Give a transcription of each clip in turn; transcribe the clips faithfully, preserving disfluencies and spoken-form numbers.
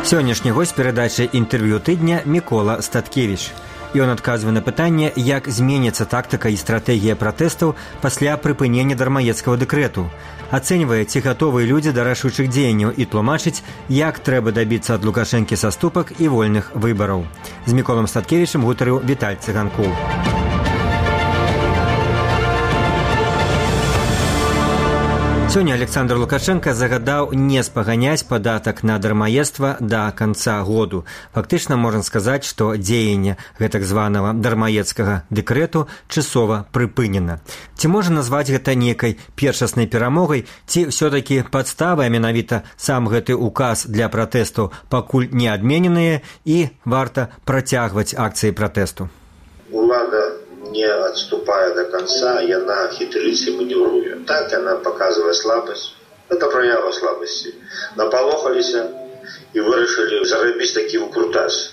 Сённяшні гость перадачы інтэрв'ю тыдня Мікола Статкевіч. Ён адказвае на пытанне, як зменіцца тактыка і стратэгія пратэстаў пасля прыпынення дармаедскага дэкрэту. Ацэньвае, ці гатовыя людзі да рашучых дзеянняў і тлумачыць, як трэба дабіцца ад Лукашэнкі саступак і вольных выбараў. З Міколам Статкевічам гутарыў Віталь Цыганкоў. Сёння Александр Лукашенко загадаў не спаганяць падатак на дармаедства да канца году. Фактычна можна сказаць, што дзеянне гэтак званага дармаедскага дэкрэту часова прыпынена. Ці можна назваць гэта нейкай першаснай перамогай, ці ўсё-такі падставай менавіта сам гэты указ для пратэстаў пакуль не адмененыя і варта працягваць акцыі пратэсту? Улада не отступая до конца, и она хитрится и маневрует. Так она показывает слабость. Это проява слабости. Наполохались и вырашили заробить такие выкрутасы.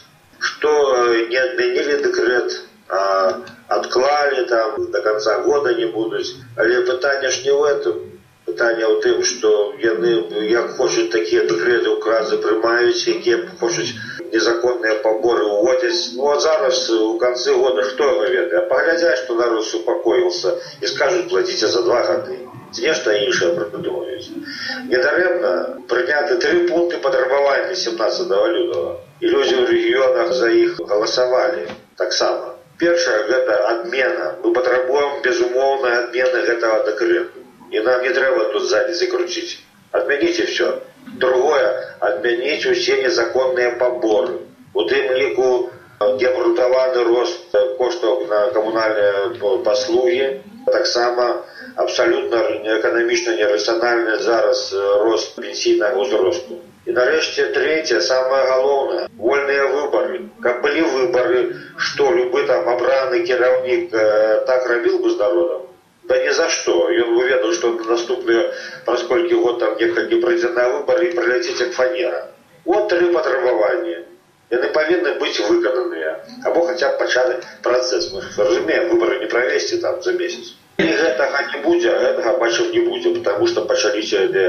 Что не отменили декрет, а отклали там до конца года не будут. Але питання ж не в этом. Питання в тим, що яны, як хочуть такі декрети, укази приймають, які хочуть незаконні побори уводять. Ну а зараз у конце года что говорят? Поглядят, что народ успокоился и скажут, платите за два года. Нечто інше придумають. Недаремно прийняти три пункти потребування сімнадцятого лютого. І люди в регіонах за їх голосували так само. Перше, это отмена. Мы потребуем безумовной отмены этого декрету. И нам не треба тут сзади закрутить. Отмените все. Другое, отменить все незаконные поборы. У тим ліку необґрунтований рост коштів на комунальні послуги. Так само абсолютно економічно нераціональний зараз рост пенсійного возрасту. І нарешті третє, саме головне, вольні вибори. Як були вибори, що любий там обраний керівник так робив би з народом? Да ни за что. И он увидел, что на наступные, поскольку год там не пройдет на выборы и прилетит как фанера. Вот три потребования. И они повинны быть выполнены. Або хотя бы початый процесс. Мы разумеем, выборы не провести там за месяц. И этого не будет, а этого бачив не будет, потому что почались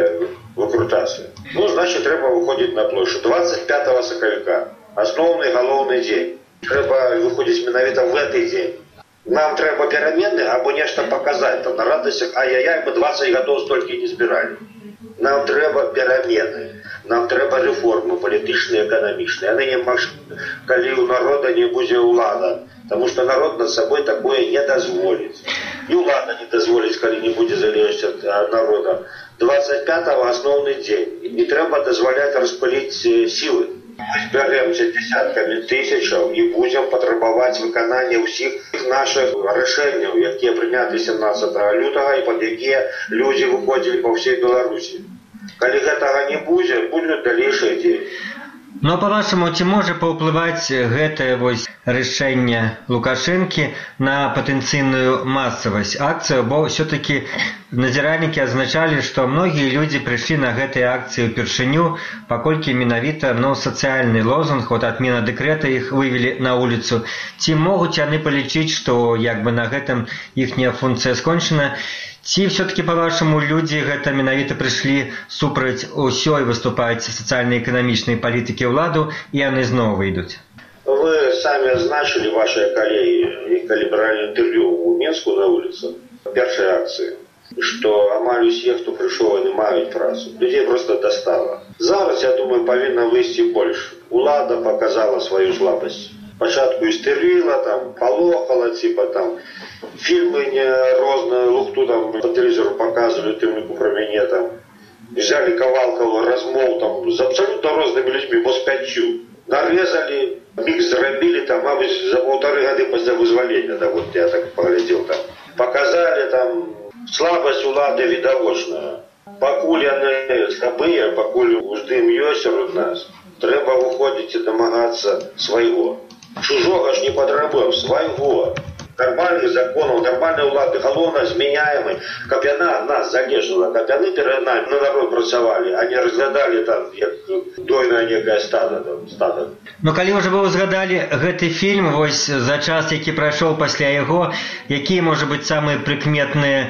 выкрутасы. Ну, значит, треба выходить на площадь. двадцать пятого сакавіка. Основный, головный день. Треба выходить именно в этот день. Нам треба перемены, або нечто показать там на радостях, ай-яй-яй, мы двадцать годов столько не збирали. Нам треба перемены, нам треба реформы політичные, экономичные. Они не могут, коли у народа не будет улада, потому что народ над собой такое не дозволит. И улада не дозволит, коли не будет залежать от народа. двадцать пятого основный день. Не треба дозволять распылить силы. Зберемося десятками тисячів і будемо потребувати виконання всіх наших рішень, які прийняті сімнадцятого лютого і під які люди виходили по всій Білорусі. Коли цього не буде, будуть дальнейшие дії. Ну, а по-вашаму, ці можа паўплываць гэтае вось рашэнне Лукашэнкі на патэнцыйную масавасць акцыю, бо ўсё-такі назіральнікі адзначалі, што многія людзі прыйшлі на гэтыя акцыі ўпершыню, паколькі менавіта ну, сацыяльны лозунг, от адмена дэкрэта іх вывелі на вуліцу. Ці могуць яны палічыць, што як бы на гэтым іхняя функцыя скончана, ці все-таки, по-вашаму, люди гэта менавіта прыйшлі супраць усёй выступаць сацыяльна-эканамічнай палітыкі ўладу, і яны зноў выйдуць? Вы сами означили, ваши коллеги, калі брали интервью у Минску на улице, першей акции, что амаль усіх, хто прийшов, не мають працу. Людей просто достало. Зараз, я думаю, повинно вийти більше. Улада показала свою слабость. Спочатку істерила, там, полохала, типа там, фильмы не розные, лухту там по телевизору показывали, тымнику про меня там. Взяли Ковалкову, размов там с абсолютно разными людьми, москачу. Нарезали, микс зарабили там, мабуть, за полторы года после вызволения, да, вот я так поглядел там. Показали там слабость улады видовочная. Покуль они слабые, покуль ждем ёсер от нас, треба выходить и домагаться своего. Чужого ж не потребуем, своего. нармальных законаў, нармальнай улады, галоўна змяняемай, каб яна ад нас залежала, каб яны перад намі на народ працавалі, а не разглядалі там як дойнае некае стада, там, стада. Ну, калі ўжо вы узгадалі гэты фільм, вось за час, які прайшоў пасля яго, якія, можа быць, самыя прыкметныя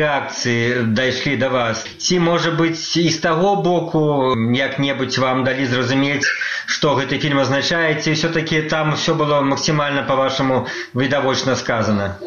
рэакцыі дайшлі да вас? Ці, можа быць, і з таго боку як-небудзь вам далі зразумець, што гэты фільм азначае, ці ўсё-такі там усё было максімальна, па-вашаму, відавочна сказана?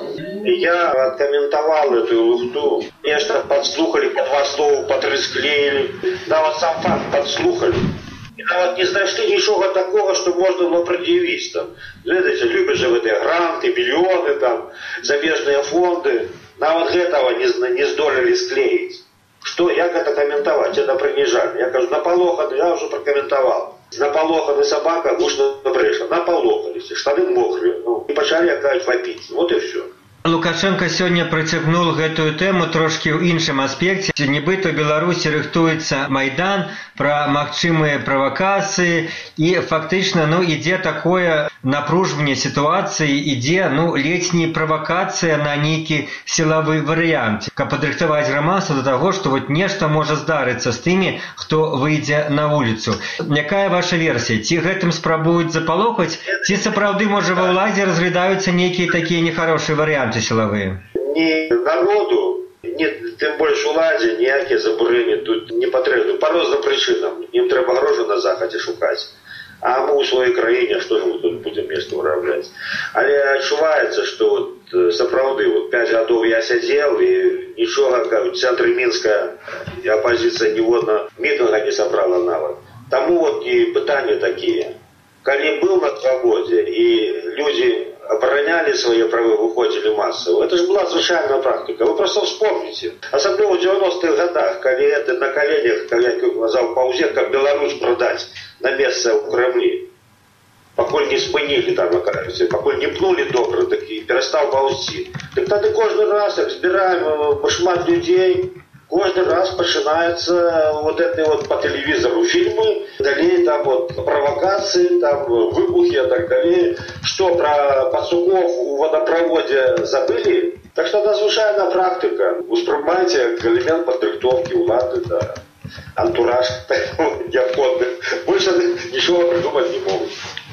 Я адкаментаваў эту лухту. Нешта падслухалі, па два слова, па тры склеілі. Нават сам факт падслухалі. І нават не знайшлі нічога такога, што можна было прад'явіць там. Глядзіце, любяць жа гэтыя гранты, мільёны там, замежныя фонды. Нават гэтага не, не здолелі склеіць. Што, як гэта каментаваць? Это прыніжальна. Я кажу, напалоханы, я ўжо пракаментаваў. Напалоханы сабака гучна брэша. Напалохаліся, штаны мокрыя. Ну, і пачалі, як кажуць, вапіць. Вот і ўсё. Лукашенко сёння працягнуў гэтую тэму трошкі ў іншым аспекце. Нібыта ў Беларусі рыхтуецца Майдан, пра магчымыя правакацыі, і фактычна ну, ідзе такое напружванне сітуацыі, ідзе ну, ледзь не правакацыя на нейкі сілавы варыянт, каб падрыхтаваць грамадства да таго, што вот нешта можа здарыцца з тымі, хто выйдзе на вуліцу. Якая ваша версія? Ці гэтым спрабуюць запалохаць, ці сапраўды, можа, ва ўладзе разглядаюцца нейкія такія нехарошыя варыянты сілавыя? Ні народу, ні, тым больш уладзе, ніякія забурэнні тут не патрэбны. Па розным прычынам. Ім трэба грошы на захадзе шукаць. А мы ў сваёй краіне, што ж мы тут будзем места вырабляць? Але адчуваецца, што вот, сапраўды вот, пяць гадоў я сядзеў і нічога, как в цэнтры Мінска апазіцыя ніводна мітынга не сабрала нават. Таму вот і пытанні такія. Калі быў на свабодзе і людзі обороняли свои правы, выходили массово. Это же была звычайная практика. Вы просто вспомните. Особенно в девяностых годах, когда это на коленях, как я сказал, паузе, как Беларусь продать на место в Кремле. Покуль не спынили там, окажется, покуль не пнули добры такие, перестал ползти. Так тогда каждый раз, как збираем шмат людей, каждый раз начинается вот это вот по телевизору фильмы, далее там вот провокации, там выбухи и так далее. Что про пацуков у водопроводе забыли? Так что это звычайная практика. Успрымайте элемент падрыхтовки улады, да, антураж необходный. Больше ничего придумать не могут.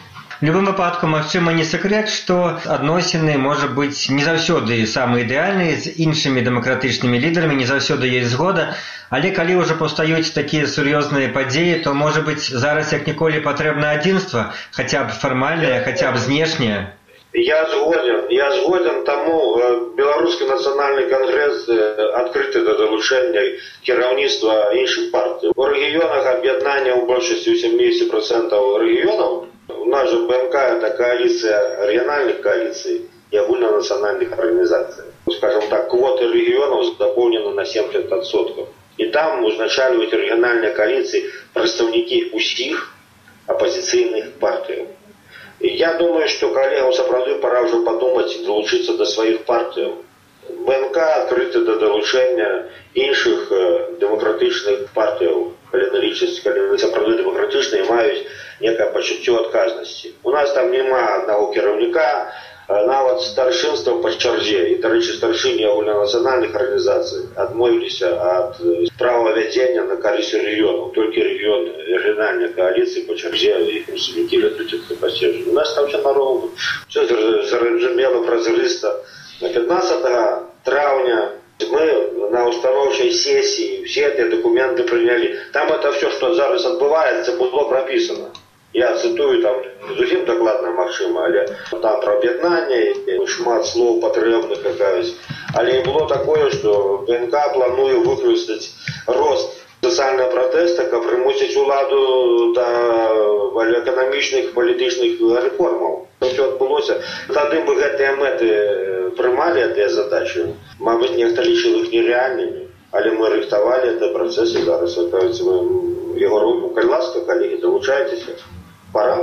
В любым выпадку, магчыма, не секрет, што адносіны, можа быць, не заўсёды самыя ідэальныя з іншымі дэмакратычнымі лідарамі, не заўсёды ёсць згода, але калі ўжо паўстаюць такія сур'ёзныя падзеі, то, можа быць, зараз як ніколі патрэбна адзінства, хаця б фармальнае, хаця б знешняе. Я згоден, я згоден, таму Беларускі нацыянальны кангрэс адкрыты да далучэння кіраўніцтва іншых партый. У рэгіёнах аб'яднання ў большасці сямдзесят процентов рэгіёнаў. У нас же БМК – это коалиция региональных коалиций и огульнонациональных организаций. Скажем так, квоты регионов заполнены на семьдесят процентов. И там узначаливают региональные коалиции представники усіх оппозиционных партий. И я думаю, что коллегам сапраўды пора уже подумать и долучиться до своих партий. БМК открыты до долучения іншых демократичных партий. Калі сапраўды дэмакратычныя маюць некае пачуццё адказнасці. У нас там няма аднаго кіраўніка, нават старшынства па чарзе, і, дарэчы, старшыні агульнанацыянальных арганізацый адмовіліся ад прававядзення на карысць рэгіёнаў. Толькі рэгіён, рэгіянальныя кааліцыі па чарзе, іх прадстаўнікі вядуць іх паседжанні. У нас там ўсё нароўна, ўсё зразумела, празрыста. пятнадцатого траўня мы на установчей сессии все эти документы приняли. Там это все, что зараз отбывается, было прописано. Я цитую, там зусім докладно магчыма, але там про об'яднання, шмат слов потребных какая-то. Але было такое, что БНК плануе выкарыстаць рост социального протеста, каб прымусіць уладу да эканамічных палітычных рэформаў. Все адбылося. Тады бы гэтыя мэты прымалі гэтыя задачы. Мабыць, нехта лічыў іх нереальнымі, але мы рыхтавалі гэты працэс і зараз, кажется, вы яго робім. Калі ласка, калегі, далучайцеся. Пора.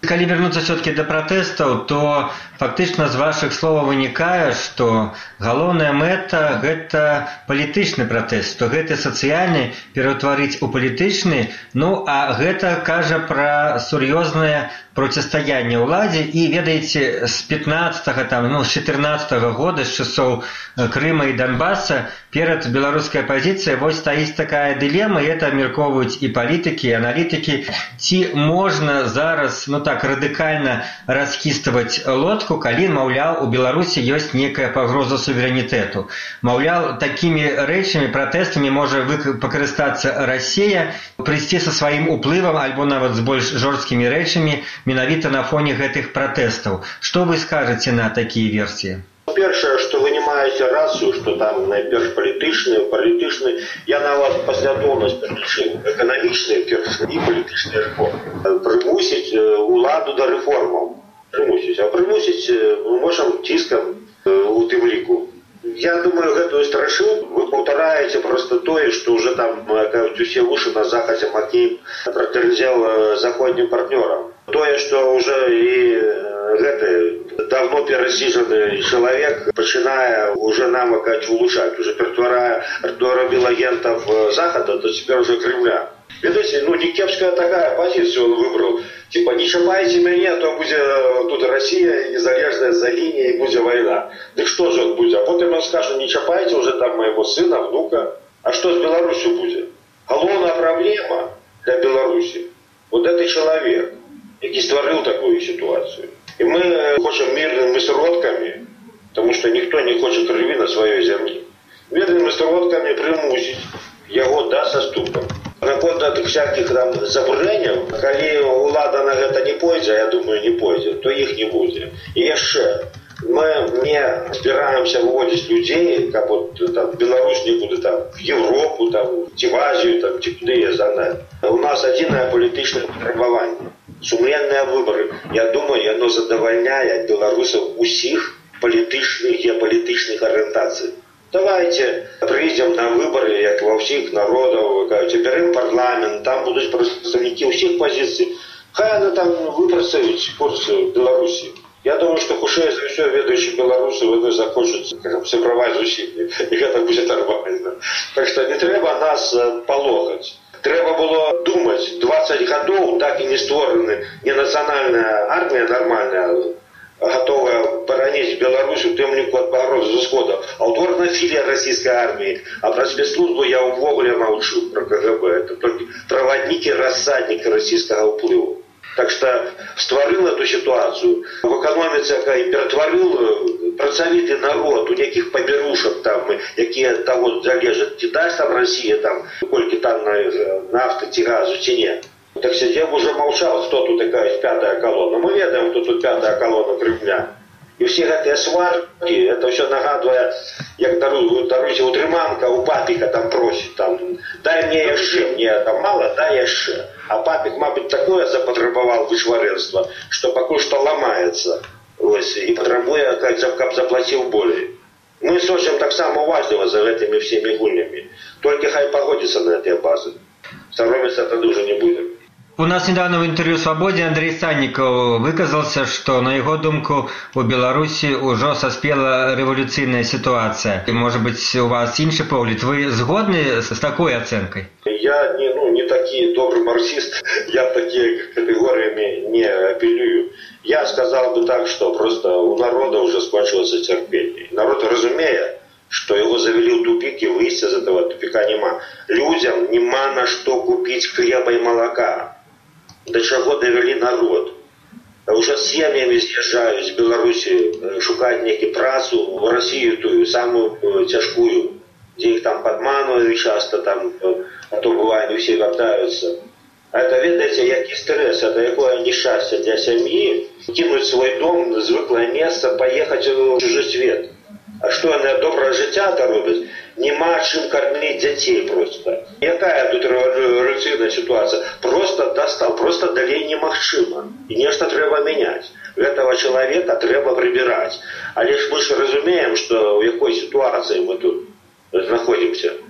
Калі вернуться все-таки до протестов, то фактично з ваших слов вынікае, что галоўная мэта гэта палітычны пратэст, што гэты сацыяльны пераўтварыць у палітычны, ну а гэта кажа пра сур'ёзнае процістаянне ўладзе. І ведаеце, з пятнадцатага там, ну, з чатырнаццатага года, з часоў Крыма і Донбасса, перад беларускай апазіцыяй вось стаіць такая дылема, і это абмяркоўваюць і палітыкі, і аналітыкі, ці можна зараз, ну так, радыкальна расхістываць лодку, калі, маўляў, у Беларусі ёсць некая пагроза суверэнітэту. Маўляў, такімі рэчамі, пратэстамі можа пакарыстацца Расія, прыйсці са сваім уплывам, альбо нават з больш жорсткімі рэчамі, менавіта на фоне гэтых пратэстаў. Што вы скажаце на такія версіі? Першае, што вы не маеце рацыю, што там найперш палітычны, палітычны, я нават паслядоўнасць пералічыў эканамічныя перш і палітычныя рэформы. Прымусіць уладу да рэформаў. Прымусіць. А прымусіць мы можам ціскам у тым ліку. Я думаю, гэтую страшылку вы паўтараеце проста тое, што ўжо там, кажуць, усе вушы на захадзе Макейн пратэрзеў заходнім партнёрам. Тое, што ўжо і гэты давно перасіжаны чалавек пачынае уже нам акаць улучшаць, уже ператварае, хто рабіў агентаў захада, то цяпер уже Кремля. Ведаеце, ну не кепская такая пазіцыя он выбраў. Типа, не чапайце мяне, а то будзе тут Расія незалежная загіне і будзе вайна. Дык што ж он будзе? А потым он скажа, не чапайце уже там майго сына, внука. А што з Беларусю будзе? Галоўная праблема для Беларусі вот гэты чалавек, які стварыў такую сітуацыю. І мы хочам мірнымі сродкамі, тому што ніхто не хоча крыві на сваёй зямлі. Мірнымі сродкамі прымусіць яго да саступам. Наконт ад всякіх там забурэнняў, калі ўлада на гэта не пойдзе, я думаю, не пойдзе, то іх не будзе. І яшчэ, мы не збіраемся выводзіць людзей, каб вот там Беларусь не будзе там в Европу, там, ці в Азію, там, ці куды я занадзе. У нас адзінае палітычнае патрабаванне. Сумленныя выбары. Я думаю, яно задавальняе беларусаў усіх палітычных, геапалітычных арыентацый. Давайте прыйдзем на выборы, як ва ўсіх народаў, цяперым парламент, там будуць прадстаўнікі ўсіх пазіцый. Хай яны там выпрацаюць курс Беларусі. Я думаю, што хутчэй за ўсё ведаючы беларусы яны захочуць сябраваць з усімі. І гэта будзе нармальна. Так што не трэба нас палохаць. Трэба было думаць, дваццаць гадоў так і не створаны не нацыянальная армія нармальная, готовая бараніць Беларусь у тым ліку ад пагрозы з усхода, а ўтворана філія расійскай арміі. А пра спецслужбу я ўвогуле маўчу, пра КГБ. Это толькі праваднікі, рассаднікі расійскага ўплыву. Так што стварыў эту сітуацыю. В эканоміцы ператварыў працавіты народ у нейкіх паберушак, там, якія таго залежаць, ці дасць там Расія, там, колькі там нафты ці газу, ці не. Так сидел уже молчал, кто тут такая пятая колонна. Мы ведаем, кто тут пятая колонна Кремля. И все эти сварки, это все нагадывая, як даруйте утрыманка, у папика там просит, там, дай мне еще, мне там мало, дай еще. А папик, мабуть, такое запотребовал вышваренство, что пока что ломается. Ось, и потребуя, как заплатил более. Мы сочим так само уважливо за этими всеми гульнями. Только хай погодится на этой базы. Соромиться тогда уже не будем. У нас недавно в интервью «Свободе» Андрей Санников выказался, что, на его думку, у Беларуси уже соспела революционная ситуация. И, может быть, у вас инший погляд. Вы сгодны с такой оценкой? Я не, ну, не такий добрый марксист, я такими категориями не апеллюю. Я сказал бы так, что просто у народа уже скончилось терпение. Народ разумеет, что его завели в тупик, и выйти из этого тупика нема. Людям нема на что купить хлеба и молока. До чего довели народ. Уже семьями съезжают из Беларуси шукать некий працу в Россию, ту самую тяжкую, где их там подманывают часто, там, а то бывает, и все вертаются. А это, видите, який стресс, это какое несчастье для семьи, кинуть свой дом, звыклое место, поехать в чужой свет. А что вони добре життя роблять? Нема чим кормити дітей просто. Яка тут революційна ситуація? Просто достав, просто далей немагчыма. І нешта треба міняти. Гэтага чалавека треба прибирать. Але ж мы ж разумеем, что в якой ситуации мы тут знаходимся.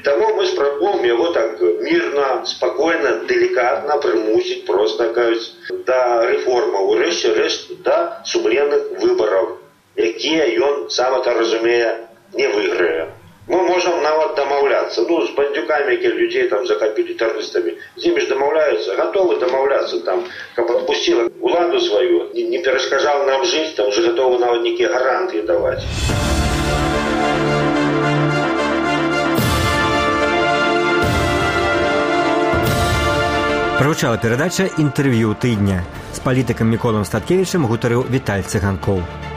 Таму мы спрабуем яго так мірна, спакойна, делікатна прымусіць проста кажуць да рэформаў, урэшце рэшт да сумленных выбараў, якія ён сам это разумее не выйграе. Мы можам нават дамаўляцца, ну, з бандюкамі, якіх людзей там захапілі тэрарыстамі, з імі ж дамаўляюцца, гатовы дамаўляцца там, каб адпусціла уладу сваю, не, не перашкаджала нам жыць, там уже гатовы нават нейкія гарантыі даваць. Прагучала перадача інтэрв'ю тыдня. З палітыкам Міколам Статкевічам гутарыў Віталь Цыганкоў.